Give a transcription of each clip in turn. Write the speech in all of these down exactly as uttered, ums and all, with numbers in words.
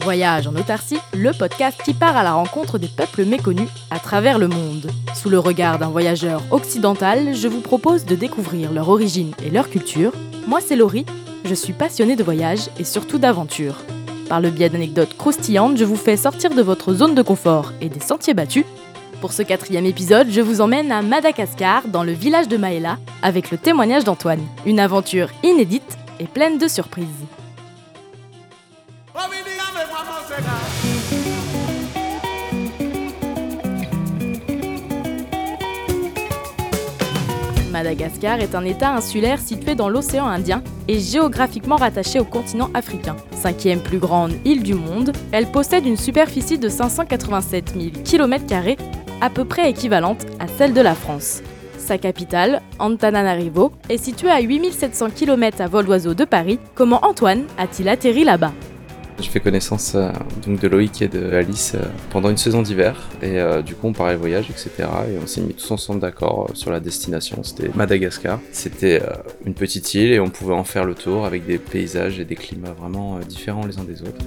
Voyage en autarcie, le podcast qui part à la rencontre des peuples méconnus à travers le monde. Sous le regard d'un voyageur occidental, je vous propose de découvrir leur origine et leur culture. Moi, c'est Laurie, je suis passionnée de voyage et surtout d'aventure. Par le biais d'anecdotes croustillantes, je vous fais sortir de votre zone de confort et des sentiers battus. Pour ce quatrième épisode, je vous emmène à Madagascar, dans le village de Maëla, avec le témoignage d'Antoine. Une aventure inédite et pleine de surprises. Madagascar est un État insulaire situé dans l'océan Indien et géographiquement rattaché au continent africain. Cinquième plus grande île du monde, elle possède une superficie de cinq cent quatre-vingt-sept mille kilomètres carrés, à peu près équivalente à celle de la France. Sa capitale, Antananarivo, est située à huit mille sept cents kilomètres à vol d'oiseau de Paris. Comment Antoine a-t-il atterri là-bas ? J'ai fait connaissance euh, donc de Loïc et de Alice euh, pendant une saison d'hiver et euh, du coup on parlait voyage, et cetera. Et on s'est mis tous ensemble d'accord euh, sur la destination. C'était Madagascar. C'était euh, une petite île et on pouvait en faire le tour avec des paysages et des climats vraiment euh, différents les uns des autres.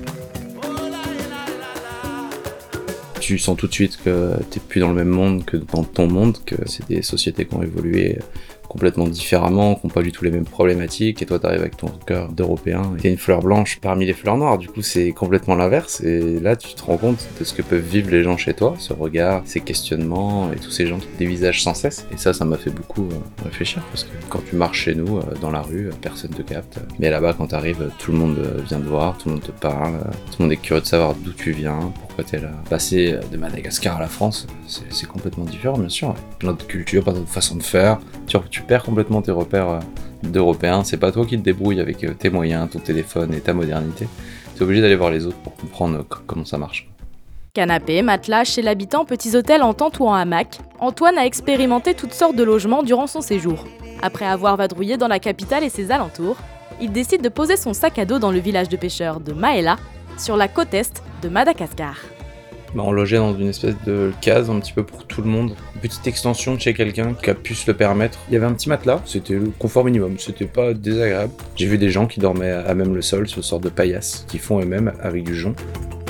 Tu sens tout de suite que t'es plus dans le même monde que dans ton monde, que c'est des sociétés qui ont évolué complètement différemment, qui n'ont pas du tout les mêmes problématiques, et toi t'arrives avec ton cœur d'Européen, et t'es une fleur blanche parmi les fleurs noires, du coup c'est complètement l'inverse, et là tu te rends compte de ce que peuvent vivre les gens chez toi, ce regard, ces questionnements, et tous ces gens qui te dévisagent sans cesse, et ça, ça m'a fait beaucoup euh, réfléchir, parce que quand tu marches chez nous, euh, dans la rue, personne te capte, mais là-bas quand t'arrives, tout le monde vient te voir, tout le monde te parle, tout le monde est curieux de savoir d'où tu viens, pourquoi t'es là. Passer de Madagascar à la France, c'est, c'est complètement différent, bien sûr, plein de cultures, plein de façons de faire, tu, tu perds complètement tes repères d'Européens, c'est pas toi qui te débrouilles avec tes moyens, ton téléphone et ta modernité, t'es obligé d'aller voir les autres pour comprendre comment ça marche. Canapé, matelas, chez l'habitant, petits hôtels en tente ou en hamac, Antoine a expérimenté toutes sortes de logements durant son séjour. Après avoir vadrouillé dans la capitale et ses alentours, il décide de poser son sac à dos dans le village de pêcheurs de Maëla, sur la côte est de Madagascar. Bah, on logeait dans une espèce de case un petit peu pour tout le monde. Une petite extension de chez quelqu'un qui a pu se le permettre. Il y avait un petit matelas, c'était le confort minimum, c'était pas désagréable. J'ai vu des gens qui dormaient à même le sol sur une sorte de paillasse, qui font eux-mêmes avec du jonc.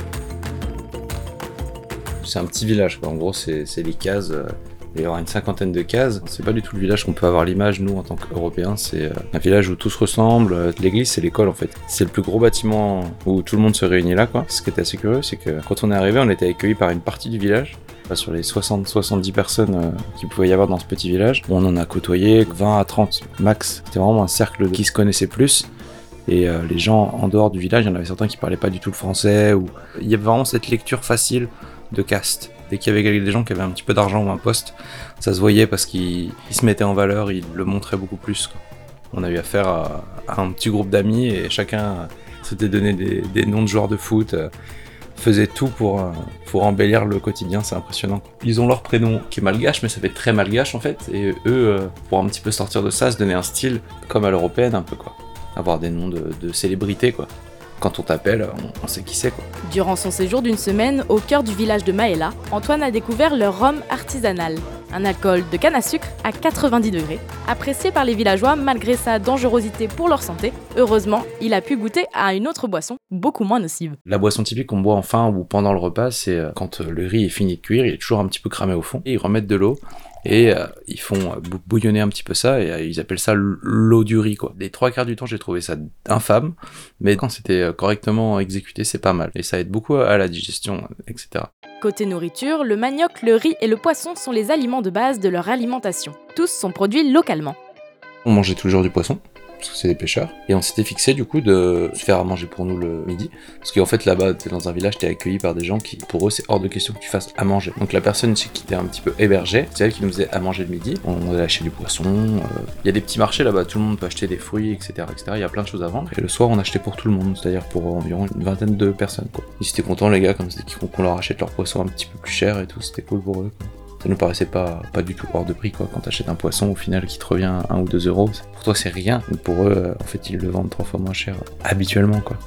C'est un petit village, quoi. En gros c'est, c'est les cases. Il y aura une cinquantaine de cases. C'est pas du tout le village qu'on peut avoir l'image, nous, en tant qu'Européens. C'est un village où tout se ressemble. L'église, c'est l'école, en fait. C'est le plus gros bâtiment où tout le monde se réunit là, quoi. Ce qui était assez curieux, c'est que quand on est arrivé, on était accueillis par une partie du village. Sur les soixante à soixante-dix personnes euh, qu'il pouvait y avoir dans ce petit village, on en a côtoyé vingt à trente max. C'était vraiment un cercle qui se connaissait plus. Et euh, les gens en dehors du village, il y en avait certains qui parlaient pas du tout le français. Ou... Il y avait vraiment cette lecture facile de caste. Dès qu'il y avait des gens qui avaient un petit peu d'argent ou un poste, ça se voyait parce qu'ils ils se mettaient en valeur, ils le montraient beaucoup plus, quoi. On a eu affaire à, à un petit groupe d'amis et chacun s'était donné des, des noms de joueurs de foot, euh, faisait tout pour, euh, pour embellir le quotidien, c'est impressionnant. Ils ont leur prénom qui est malgache, mais ça fait très malgache en fait, et eux, euh, pour un petit peu sortir de ça, se donner un style comme à l'européenne un peu, quoi. Avoir des noms de, de célébrités, quoi. Quand on t'appelle, on, on sait qui c'est, quoi. Durant son séjour d'une semaine au cœur du village de Maëla, Antoine a découvert le rhum artisanal, un alcool de canne à sucre à quatre-vingt-dix degrés, apprécié par les villageois malgré sa dangerosité pour leur santé. Heureusement, il a pu goûter à une autre boisson, beaucoup moins nocive. La boisson typique qu'on boit en fin ou pendant le repas, c'est quand le riz est fini de cuire, il est toujours un petit peu cramé au fond, et ils remettent de l'eau, et euh, ils font bouillonner un petit peu ça, et euh, ils appellent ça l'eau du riz, quoi. Les trois quarts du temps, j'ai trouvé ça infâme, mais quand c'était correctement exécuté, c'est pas mal. Et ça aide beaucoup à la digestion, et cetera. Côté nourriture, le manioc, le riz et le poisson sont les aliments de base de leur alimentation. Tous sont produits localement. On mangeait toujours du poisson, parce que c'est des pêcheurs, et on s'était fixé du coup de se faire à manger pour nous le midi, parce qu'en fait là-bas t'es dans un village, t'es accueilli par des gens qui, pour eux c'est hors de question que tu fasses à manger. Donc la personne chez qui t'es un petit peu hébergé, c'est elle qui nous faisait à manger le midi. On allait acheter du poisson, il euh, y a des petits marchés là-bas, tout le monde peut acheter des fruits, et cetera, et cetera. Il y a plein de choses à vendre, et le soir on achetait pour tout le monde, c'est-à-dire pour environ une vingtaine de personnes, quoi. Ils étaient contents les gars, comme c'était qu'on leur achète leur poisson un petit peu plus cher et tout, c'était cool pour eux, quoi. Ça nous paraissait pas, pas du tout hors de prix, quoi. Quand t'achètes un poisson au final qui te revient un ou deux euros, pour toi c'est rien, mais pour eux en fait ils le vendent trois fois moins cher habituellement, quoi.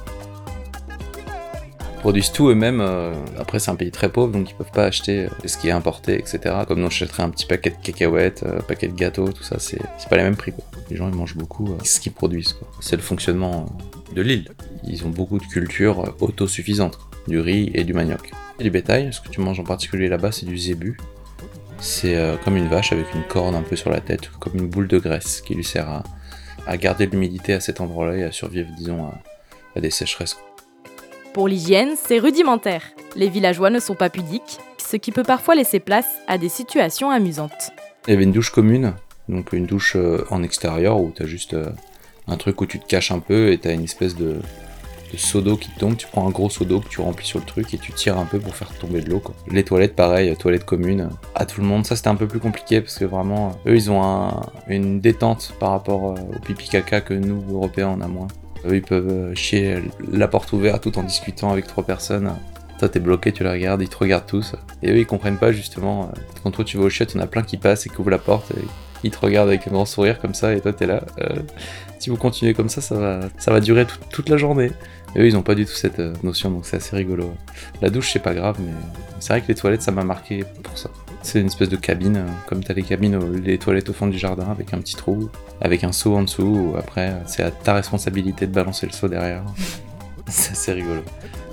Ils produisent tout eux-mêmes, euh, après c'est un pays très pauvre donc ils peuvent pas acheter ce qui est importé, et cetera. Comme nous on achèterait un petit paquet de cacahuètes, un paquet de gâteaux, tout ça, c'est, c'est pas les mêmes prix, quoi. Les gens ils mangent beaucoup euh, ce qu'ils produisent, quoi. C'est le fonctionnement de l'île. Ils ont beaucoup de culture autosuffisante. du riz et du manioc. Et du bétail, ce que tu manges en particulier là-bas, c'est du zébu. C'est euh, comme une vache avec une corne un peu sur la tête, comme une boule de graisse qui lui sert à, à garder l'humidité à cet endroit-là et à survivre, disons, à, à des sécheresses. Pour l'hygiène, c'est rudimentaire. Les villageois ne sont pas pudiques, ce qui peut parfois laisser place à des situations amusantes. Il y avait une douche commune, donc une douche euh, en extérieur où t'as juste euh, un truc où tu te caches un peu et t'as une espèce de, de seau d'eau qui tombe. Tu prends un gros seau d'eau que tu remplis sur le truc et tu tires un peu pour faire tomber de l'eau, quoi. Les toilettes, pareil, toilettes communes. À tout le monde, ça c'était un peu plus compliqué parce que vraiment, eux ils ont un, une détente par rapport euh, au pipi caca que nous, Européens, on a moins. Eux, ils peuvent chier la porte ouverte tout en discutant avec trois personnes. Toi, t'es bloqué, tu les regardes, ils te regardent tous. Et eux, ils comprennent pas, justement. Quand toi, tu vas au chiottes, il y en a plein qui passent et qui ouvrent la porte. Et ils te regardent avec un grand sourire comme ça. Et toi, t'es là. Euh, si vous continuez comme ça, ça va, ça va durer tout, toute la journée. Et eux, ils ont pas du tout cette euh, notion, donc c'est assez rigolo. La douche, c'est pas grave, mais c'est vrai que les toilettes, ça m'a marqué pour ça. C'est une espèce de cabine, euh, comme t'as les cabines, euh, les toilettes au fond du jardin, avec un petit trou, avec un seau en dessous. Où après, c'est à ta responsabilité de balancer le seau derrière. C'est assez rigolo.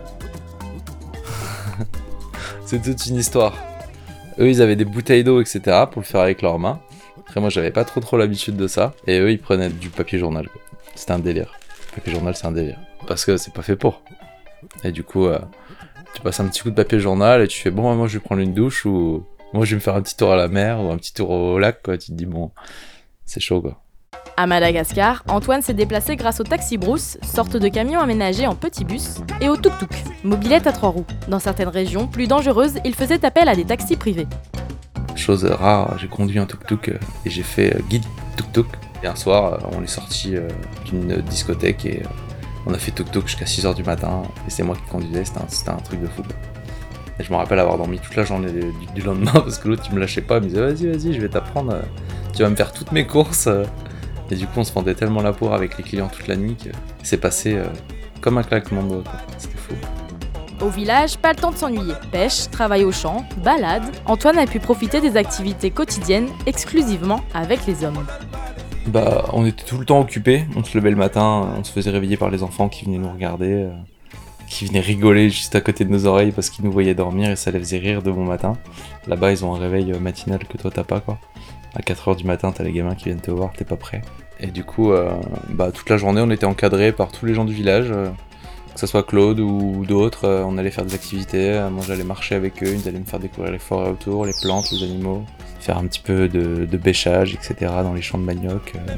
C'est toute une histoire. Eux, ils avaient des bouteilles d'eau, et cetera pour le faire avec leurs mains. Après, moi, j'avais pas trop trop l'habitude de ça. Et eux, ils prenaient du papier journal, quoi. C'était un délire. Le papier journal, c'est un délire. Parce que c'est pas fait pour. Et du coup, euh, tu passes un petit coup de papier journal et tu fais, bon, moi, je vais prendre une douche ou moi, je vais me faire un petit tour à la mer ou un petit tour au lac, quoi. Tu te dis, bon, c'est chaud, quoi. À Madagascar, Antoine s'est déplacé grâce au taxi-brousse, sorte de camion aménagé en petits bus, et au tuk-tuk, mobilette à trois roues. Dans certaines régions plus dangereuses, il faisait appel à des taxis privés. Chose rare, j'ai conduit un tuk-tuk euh, et j'ai fait euh, guide tuk-tuk. Et un soir, euh, on est sorti euh, d'une discothèque et euh, on a fait tuk-tuk jusqu'à six heures du matin. Et c'est moi qui conduisais, c'était un, c'était un truc de fou. Et je me rappelle avoir dormi toute la journée du, du lendemain parce que l'autre il me lâchait pas, il me disait vas-y, vas-y, je vais t'apprendre, euh, tu vas me faire toutes mes courses. euh. Et du coup, on se fendait tellement la poire avec les clients toute la nuit que c'est passé euh, comme un claquement de doigts, quoi. C'était fou. Au village, pas le temps de s'ennuyer. Pêche, travail au champ, balade. Antoine a pu profiter des activités quotidiennes exclusivement avec les hommes. Bah, on était tout le temps occupés. On se levait le matin, on se faisait réveiller par les enfants qui venaient nous regarder, euh, qui venaient rigoler juste à côté de nos oreilles parce qu'ils nous voyaient dormir et ça les faisait rire de bon matin. Là-bas, ils ont un réveil matinal que toi t'as pas, quoi. À quatre heures du matin, t'as les gamins qui viennent te voir, t'es pas prêt. Et du coup, euh, bah, toute la journée, on était encadrés par tous les gens du village, euh, que ce soit Claude ou d'autres. Euh, on allait faire des activités, euh, moi j'allais marcher avec eux, ils allaient me faire découvrir les forêts autour, les plantes, les animaux, faire un petit peu de, de bêchage, et cetera dans les champs de manioc. Euh.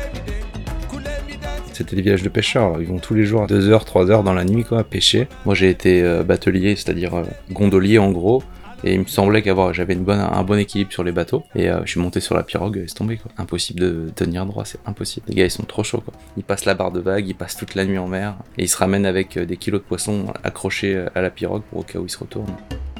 C'était des villages de pêcheurs, ils vont tous les jours à deux heures, trois heures dans la nuit, quoi, pêcher. Moi j'ai été euh, batelier, c'est-à-dire euh, gondolier en gros. Et il me semblait qu'avoir j'avais une bonne, un bon équilibre sur les bateaux. Et euh, je suis monté sur la pirogue, laisse tomber, quoi. Impossible de tenir droit, c'est impossible. Les gars, ils sont trop chauds, quoi. Ils passent la barre de vagues, ils passent toute la nuit en mer. Et ils se ramènent avec euh, des kilos de poissons accrochés à la pirogue pour au cas où ils se retournent.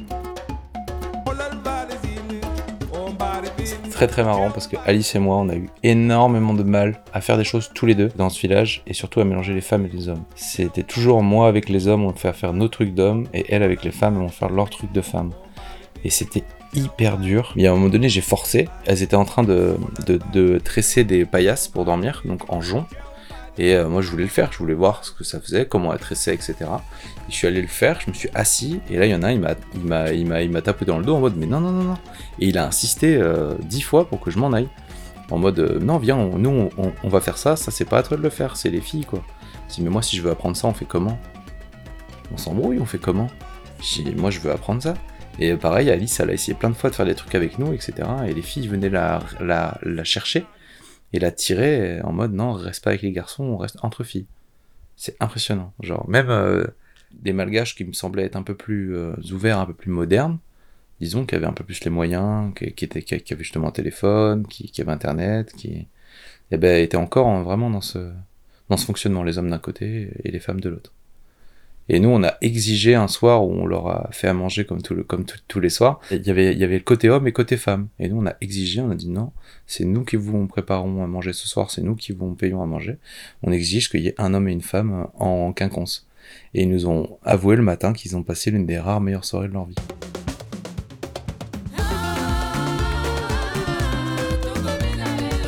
C'est très très marrant parce que Alice et moi, on a eu énormément de mal à faire des choses tous les deux dans ce village et surtout à mélanger les femmes et les hommes. C'était toujours moi avec les hommes, on fait faire nos trucs d'hommes et elle avec les femmes, on va faire leurs trucs de femmes. Et c'était hyper dur. Mais à un moment donné, j'ai forcé. Elles étaient en train de, de, de tresser des paillasses pour dormir, donc en jonc. Et euh, moi, je voulais le faire. Je voulais voir ce que ça faisait, comment elles tressaient, et cetera. Et je suis allé le faire. Je me suis assis. Et là, il y en a un, il m'a, il m'a, il m'a, il m'a tapé dans le dos en mode, mais non, non, non, non. Et il a insisté euh, dix fois pour que je m'en aille. En mode, euh, non, viens, on, nous, on, on, on va faire ça. Ça, c'est pas à toi de le faire. C'est les filles, quoi. Je dis, mais moi, si je veux apprendre ça, on fait comment? On s'embrouille, on fait comment? Je dis, moi, je veux apprendre ça. Et pareil, Alice, elle a essayé plein de fois de faire des trucs avec nous, et cetera. Et les filles venaient la, la, la chercher et la tirer en mode non, reste pas avec les garçons, on reste entre filles. C'est impressionnant. Genre, même euh, des malgaches qui me semblaient être un peu plus euh, ouverts, un peu plus modernes, disons, qui avaient un peu plus les moyens, qui, qui, étaient, qui, qui avaient justement un téléphone, qui, qui avaient internet, qui eh ben, étaient encore en, vraiment dans ce, dans ce fonctionnement, les hommes d'un côté et les femmes de l'autre. Et nous, on a exigé un soir où on leur a fait à manger comme, tout le, comme tout, tous les soirs. Il y avait, il y avait le côté homme et côté femme. Et nous, on a exigé, on a dit non, c'est nous qui vous préparons à manger ce soir, c'est nous qui vous payons à manger. On exige qu'il y ait un homme et une femme en quinconce. Et ils nous ont avoué le matin qu'ils ont passé l'une des rares meilleures soirées de leur vie.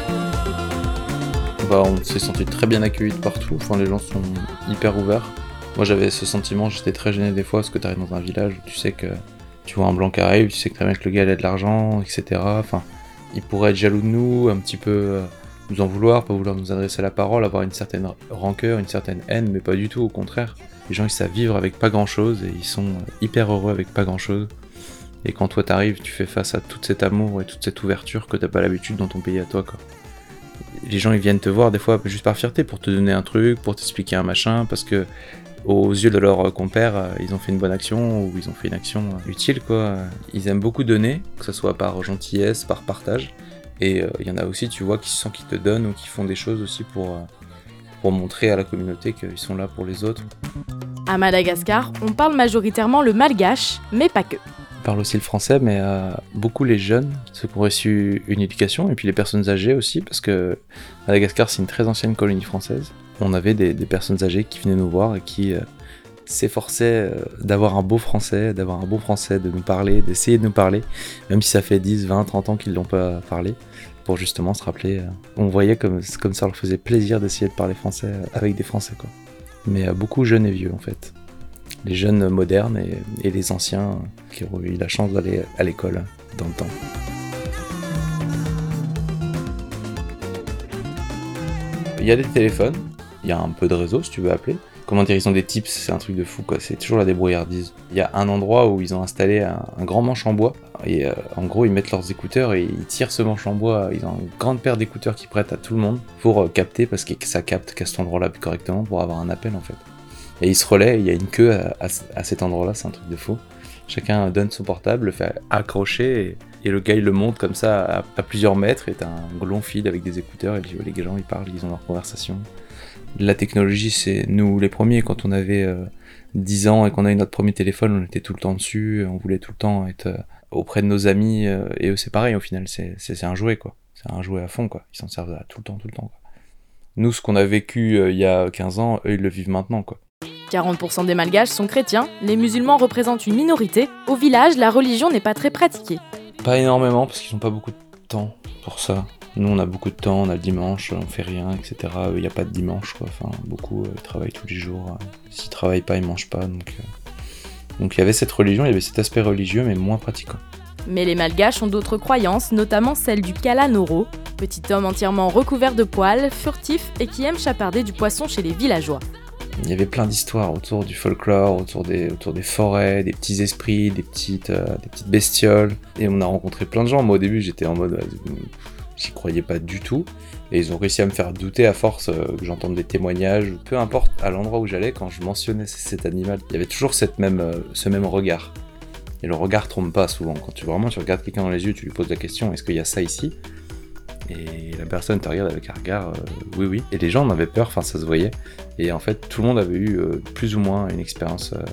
Bah, on s'est senti très bien accueillis de partout. Enfin, les gens sont hyper ouverts. Moi j'avais ce sentiment, j'étais très gêné des fois parce que t'arrives dans un village où tu sais que tu vois un blanc qui arrive, tu sais que très bien que le gars il a de l'argent, et cetera. Enfin, il pourrait être jaloux de nous, un petit peu euh, nous en vouloir, pas vouloir nous adresser la parole, avoir une certaine rancœur, une certaine haine, mais pas du tout, au contraire. Les gens ils savent vivre avec pas grand chose et ils sont hyper heureux avec pas grand chose. Et quand toi t'arrives, tu fais face à tout cet amour et toute cette ouverture que t'as pas l'habitude dans ton pays à toi, quoi. Les gens ils viennent te voir des fois juste par fierté pour te donner un truc, pour t'expliquer un machin, parce que aux yeux de leur compère, ils ont fait une bonne action ou ils ont fait une action utile, quoi. Ils aiment beaucoup donner, que ce soit par gentillesse, par partage. Et il euh, y en a aussi, tu vois, qui sentent qu'ils te donnent ou qui font des choses aussi pour, euh, pour montrer à la communauté qu'ils sont là pour les autres. À Madagascar, on parle majoritairement le malgache, mais pas que. On parle aussi le français, mais euh, beaucoup les jeunes, ceux qui ont reçu une éducation, et puis les personnes âgées aussi, parce que Madagascar, c'est une très ancienne colonie française. On avait des, des personnes âgées qui venaient nous voir et qui euh, s'efforçaient euh, d'avoir un beau français, d'avoir un bon français, de nous parler, d'essayer de nous parler, même si ça fait dix, vingt, trente ans qu'ils ne l'ont pas parlé, pour justement se rappeler. Euh, on voyait comme, comme ça leur faisait plaisir d'essayer de parler français avec des Français, quoi. Mais euh, beaucoup jeunes et vieux, en fait. Les jeunes modernes et, et les anciens euh, qui ont eu la chance d'aller à l'école dans le temps. Il y a des téléphones. Il y a un peu de réseau si tu veux appeler. Comment dire, ils ont des tips, c'est un truc de fou, quoi. C'est toujours la débrouillardise. Il y a un endroit où ils ont installé un, un grand manche en bois. Et euh, en gros, ils mettent leurs écouteurs et ils tirent ce manche en bois. Ils ont une grande paire d'écouteurs qu'ils prêtent à tout le monde pour euh, capter, parce que ça capte qu'à cet endroit-là plus correctement pour avoir un appel, en fait. Et ils se relaient, il y a une queue à, à, à cet endroit-là, c'est un truc de fou. Chacun donne son portable, le fait accrocher, et, et le gars il le monte comme ça à, à plusieurs mètres, et t'as un long fil avec des écouteurs, et puis les gens ils parlent, ils ont leur conversation. La technologie, c'est nous les premiers, quand on avait euh, dix ans et qu'on a eu notre premier téléphone, on était tout le temps dessus, on voulait tout le temps être euh, auprès de nos amis, euh, et eux c'est pareil au final, c'est, c'est, c'est un jouet, quoi. C'est un jouet à fond, quoi. Ils s'en servent à tout le temps, tout le temps, quoi. Nous, ce qu'on a vécu euh, il y a quinze ans, eux ils le vivent maintenant, quoi. quarante pour cent des Malgaches sont chrétiens, les musulmans représentent une minorité. Au village, la religion n'est pas très pratiquée. Pas énormément, parce qu'ils n'ont pas beaucoup de temps pour ça. Nous, on a beaucoup de temps, on a le dimanche, on fait rien, et cetera. Il n'y a pas de dimanche, quoi. Enfin, beaucoup euh, travaillent tous les jours. S'ils travaillent pas, ils mangent pas. Donc, euh... donc il y avait cette religion, il y avait cet aspect religieux, mais moins pratiquant. Mais les Malgaches ont d'autres croyances, notamment celle du Kalanoro, petit homme entièrement recouvert de poils, furtif et qui aime chaparder du poisson chez les villageois. Il y avait plein d'histoires autour du folklore, autour des, autour des forêts, des petits esprits, des petites, euh, des petites bestioles. Et on a rencontré plein de gens. Moi, au début, j'étais en mode... Euh, j'y croyais pas du tout. Et ils ont réussi à me faire douter à force euh, que j'entende des témoignages. Peu importe, à l'endroit où j'allais, quand je mentionnais cet animal, il y avait toujours cette même, euh, ce même regard. Et le regard trompe pas souvent. Quand tu, vraiment, tu regardes quelqu'un dans les yeux, tu lui poses la question, est-ce qu'il y a ça ici ? Et la personne te regarde avec un regard, euh, oui, oui. Et les gens en avaient peur, enfin ça se voyait. Et en fait, tout le monde avait eu euh, plus ou moins une expérience euh,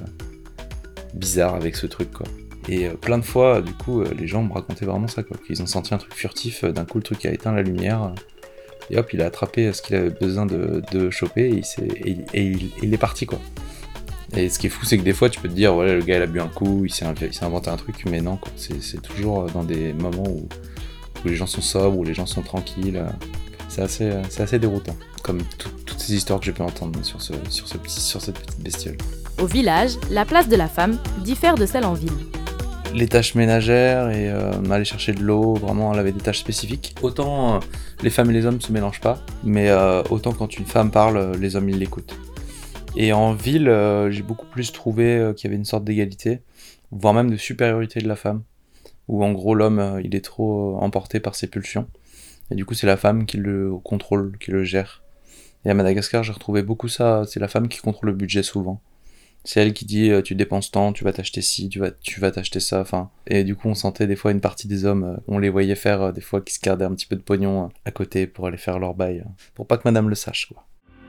bizarre avec ce truc, quoi. Et euh, plein de fois, du coup, euh, les gens me racontaient vraiment ça, quoi. Qu'ils ont senti un truc furtif, euh, d'un coup le truc a éteint la lumière, euh, et hop, il a attrapé ce qu'il avait besoin de, de choper, et, il, s'est, et, et il, il est parti, quoi. Et ce qui est fou, c'est que des fois, tu peux te dire, voilà, le gars il a bu un coup, il s'est, il s'est inventé un truc, mais non, quoi. C'est, c'est toujours dans des moments où... où les gens sont sobres, où les gens sont tranquilles. C'est assez, c'est assez déroutant, comme tout, toutes ces histoires que j'ai pu entendre sur, ce, sur, ce petit, sur cette petite bestiole. Au village, la place de la femme diffère de celle en ville. Les tâches ménagères et euh, aller chercher de l'eau, vraiment, elle avait des tâches spécifiques. Autant euh, les femmes et les hommes ne se mélangent pas, mais euh, autant quand une femme parle, les hommes ils l'écoutent. Et en ville, euh, j'ai beaucoup plus trouvé euh, qu'il y avait une sorte d'égalité, voire même de supériorité de la femme. Où en gros l'homme il est trop emporté par ses pulsions et du coup c'est la femme qui le contrôle, qui le gère. Et à Madagascar j'ai retrouvé beaucoup ça, c'est la femme qui contrôle le budget souvent. C'est elle qui dit tu dépenses tant, tu vas t'acheter ci, tu vas, tu vas t'acheter ça, enfin. Et du coup on sentait des fois une partie des hommes, on les voyait faire des fois qui se gardaient un petit peu de pognon à côté pour aller faire leur bail, pour pas que madame le sache, quoi.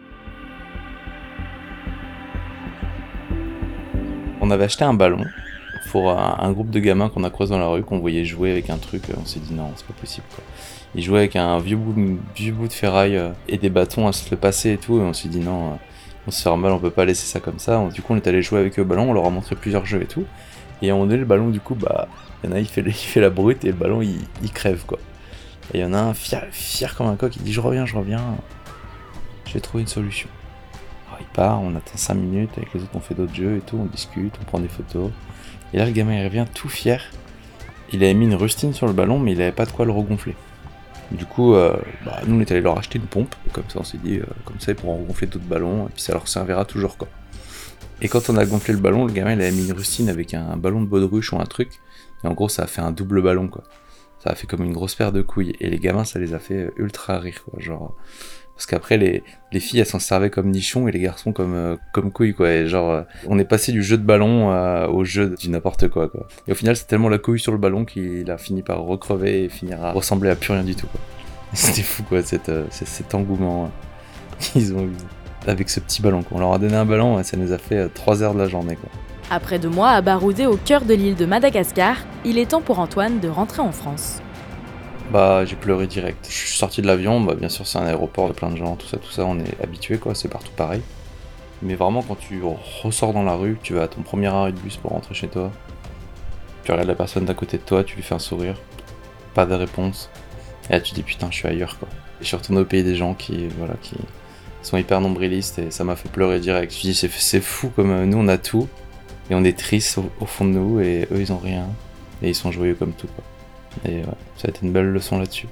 On avait acheté un ballon pour un, un groupe de gamins qu'on a croisé dans la rue, qu'on voyait jouer avec un truc, on s'est dit non, c'est pas possible, quoi. Ils jouaient avec un vieux bout, vieux bout de ferraille euh, et des bâtons à se le passer et tout, et on s'est dit non, euh, on se fait mal, on peut pas laisser ça comme ça. Du coup on est allé jouer avec eux au ballon, on leur a montré plusieurs jeux et tout, et à un moment donné le ballon du coup, bah, il y en a il fait, il fait la brute et le ballon il, il crève, quoi. Et il y en a un fier, fier comme un coq, il dit je reviens, je reviens, j'ai trouvé une solution. Alors, il part, on attend cinq minutes, avec les autres on fait d'autres jeux et tout, on discute, on prend des photos. Et là le gamin il revient tout fier. Il avait mis une rustine sur le ballon mais il avait pas de quoi le regonfler. Du coup, euh, bah, nous on est allé leur acheter une pompe, comme ça on s'est dit, euh, comme ça ils pourront regonfler d'autres ballons, et puis ça leur servira toujours quoi. Et quand on a gonflé le ballon, le gamin il avait mis une rustine avec un, un ballon de baudruche ou un truc, et en gros ça a fait un double ballon quoi. Ça a fait comme une grosse paire de couilles, et les gamins ça les a fait ultra rire quoi, genre... Parce qu'après les, les filles elles s'en servaient comme nichons et les garçons comme, euh, comme couilles quoi, et genre euh, on est passé du jeu de ballon euh, au jeu du n'importe quoi quoi. Et au final c'est tellement la couille sur le ballon qu'il a fini par recrever et finir à ressembler à plus rien du tout quoi. C'était fou quoi, cette, euh, cet engouement euh, qu'ils ont eu avec ce petit ballon quoi. On leur a donné un ballon et ça nous a fait euh, trois heures de la journée quoi. Après deux mois à barouder au cœur de l'île de Madagascar, il est temps pour Antoine de rentrer en France. Bah j'ai pleuré direct. Je suis sorti de l'avion, bah bien sûr c'est un aéroport de plein de gens, tout ça, tout ça, on est habitué quoi, c'est partout pareil. Mais vraiment quand tu ressors dans la rue, tu vas à ton premier arrêt de bus pour rentrer chez toi, tu regardes la personne d'à côté de toi, tu lui fais un sourire, pas de réponse, et là tu te dis putain je suis ailleurs quoi. Et je suis retourné au pays des gens qui, voilà, qui sont hyper nombrilistes et ça m'a fait pleurer direct. Je me suis dit c'est, c'est fou comme nous on a tout, et on est triste au, au fond de nous, et eux ils ont rien, et ils sont joyeux comme tout quoi. Et ouais, ça a été une belle leçon là-dessus.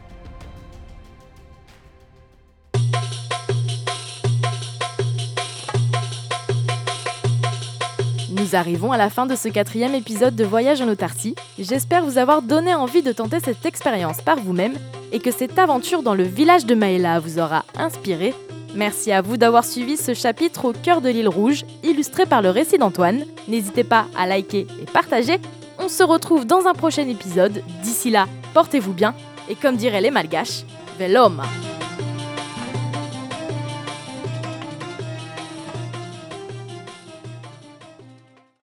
Nous arrivons à la fin de ce quatrième épisode de Voyage en autarcie. J'espère vous avoir donné envie de tenter cette expérience par vous-même et que cette aventure dans le village de Maëla vous aura inspiré. Merci à vous d'avoir suivi ce chapitre au cœur de l'île Rouge, illustré par le récit d'Antoine. N'hésitez pas à liker et partager. On se retrouve dans un prochain épisode. D'ici là, portez-vous bien et comme diraient les Malgaches, Veloma.